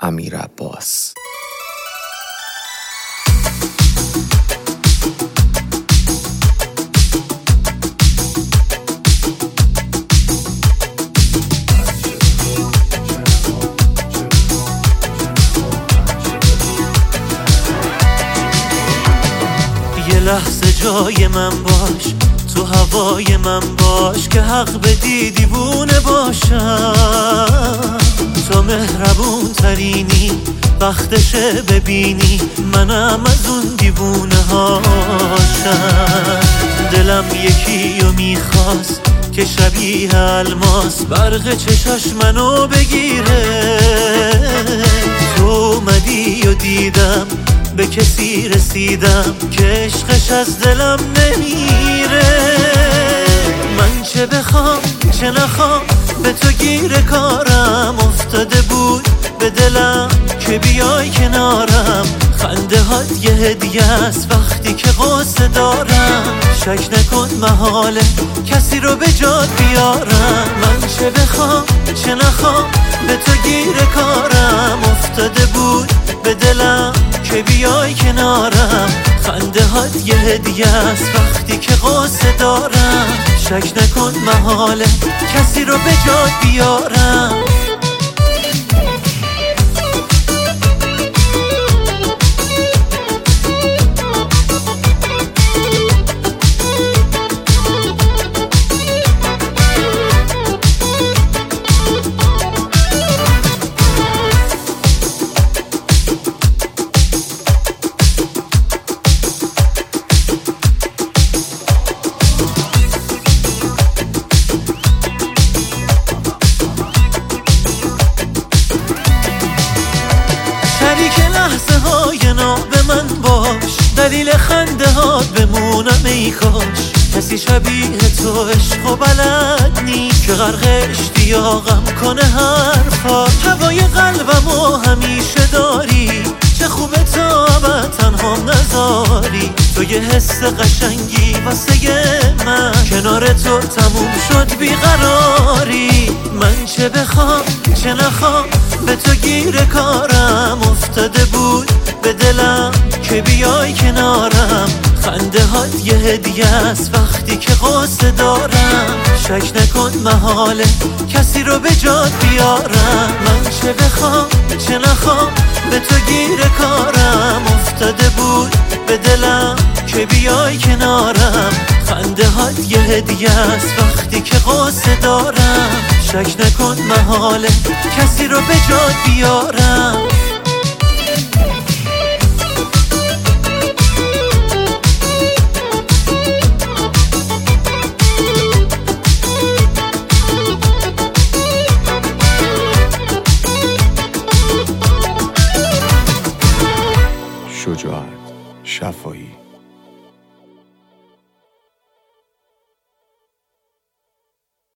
امیر عباس. یه لحظه جای من باش، تو هوای من باش که حق بدی دیوونه باشم. تو مهربون ترینی، وقتشه ببینی منم از اون دیوونه هاشم. دلم یکی رو میخواست که شبیه الماس برق چشاش منو بگیره. تو اومدی و دیدم به کسی رسیدم که عشقش از دلم نمیره. من چه بخوام چه نخوام به تو گیر کارم افتاده بود به دلم که بیای کنارم. خنده هات یه هدیه است وقتی که غصه دارم. شک نکن محاله کسی رو به جات بیارم. من چه بخوام چه نخوام به تو گیر کارم افتاده بود به دلم که بیای کنارم. خنده هات یه هدیه است وقتی که غصه دارم. شک نکن محاله کسی رو به جات بیارم. شریک لحظه های ناب من باش، دلیل خنده ها بمونم ای کاش. کسی شبیه تو عشق و بلد نی که غرق اشتیاقم کنه حرفا. هوای قلبمو همیشه داری، چه خوبه تا ابد تنهام نذاری. تو یه حس قشنگی واسه من، کنار تو تموم شد بیقراری. من چه بخوام چه نخوام به تو گیر کارم افتاده بود به دلم که بیای کنارم. خنده هات یه هدیه است وقتی که غصه دارم. شک نکن محاله کسی رو به جات بیارم. من چه بخوام چه نخوام به تو گیر کارم افتاده بود به دلم که بیای کنارم. خنده هات یه هدیه است وقتی که غصه دارم. شک نکن محاله کسی رو به جات بیارم. شجاعت شفایی.